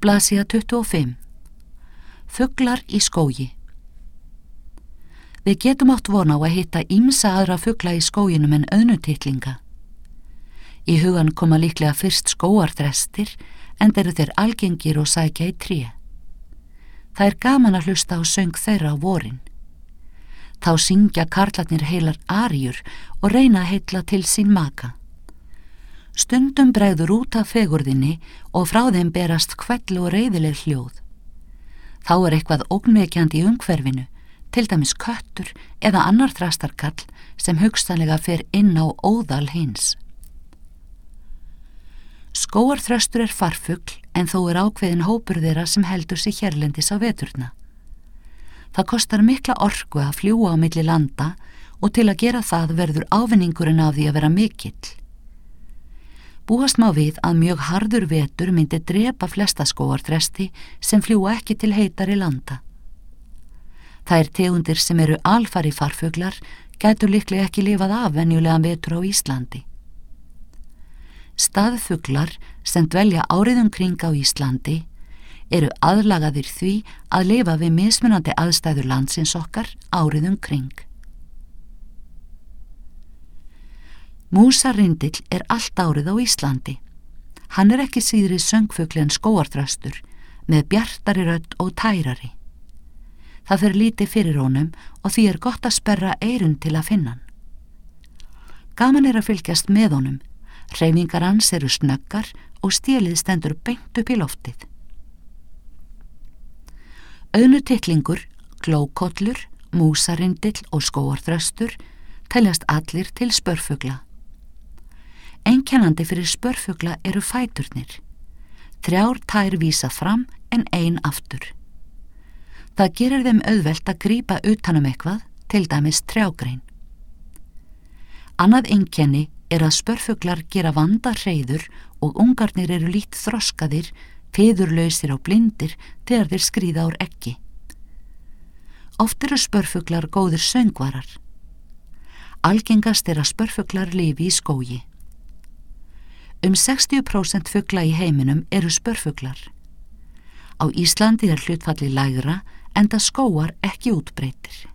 Blaðsíða 25. Fuglar í skógi. Við getum átt von á að hitta ýmsa aðra fugla í skóginum en auðnutittlinga. Í hugan koma líklega fyrst skógarþrestir, enda eru þeir algengir og sækja í tré. Það er gaman að hlusta á söng þeirra á vorin. Þá syngja karlarnir heilar aríur og reyna að heilla til sín maka. Stundum bregður út af fegurðinni og frá þeim berast hvell og reiðileg hljóð. Þá er eitthvað ógnvekjandi í umhverfinu, til dæmis köttur eða annar þrastarkall sem hugsanlega fer inn á óðal hins. Skógarþröstur er farfugl en þó er ákveðin hópur þeirra sem heldur sig hérlendis á veturna. Það kostar mikla orku að fljúga á milli landa og til að gera það verður ávinningurinn af því að vera mikill. Búast má við að mjög harður vetur myndi drepa flesta skógarþresti sem fljúga ekki til heitari landa. Þær tegundir sem eru alfari farfuglar gætu líklega ekki lifað af venjulegan vetur á Íslandi. Staðfuglar sem dvelja árið kring á Íslandi eru aðlagaðir því að lifa við mismunandi aðstæður landsins okkar árið kring. Músarindill er allt árið á Íslandi. Hann er ekki síðri söngfugl en skógarþröstur, með bjartari rödd og tærari. Það fer lítið fyrir honum og því er gott að sperra eyrun til að finna hann. Gaman er að fylgjast með honum, hreyfingar hans eru snöggar og stélið stendur beint upp í loftið. Auðnutittlingur, glókollur, músarindill og skógarþröstur teljast allir til spörfugla. Einkennandi fyrir spörfugla eru fæturnir. 3 tær vísa fram en 1 aftur. Það gerir þeim auðvelt að grípa utan eitthvað, til dæmis trjágrein. Annað einkenni er að spörfuglar gera vandahreiður og ungarnir eru lítt þroskaðir, fiðurlausir og blindir þegar þeir skríða úr eggi. Oft eru spörfuglar góðir söngvarar. Algengast er að spörfuglar lifi í skógi. 60% fugla í heiminum eru spörfuglar. Á Íslandi er hlutfallið lægra enda skógar ekki útbreiddir.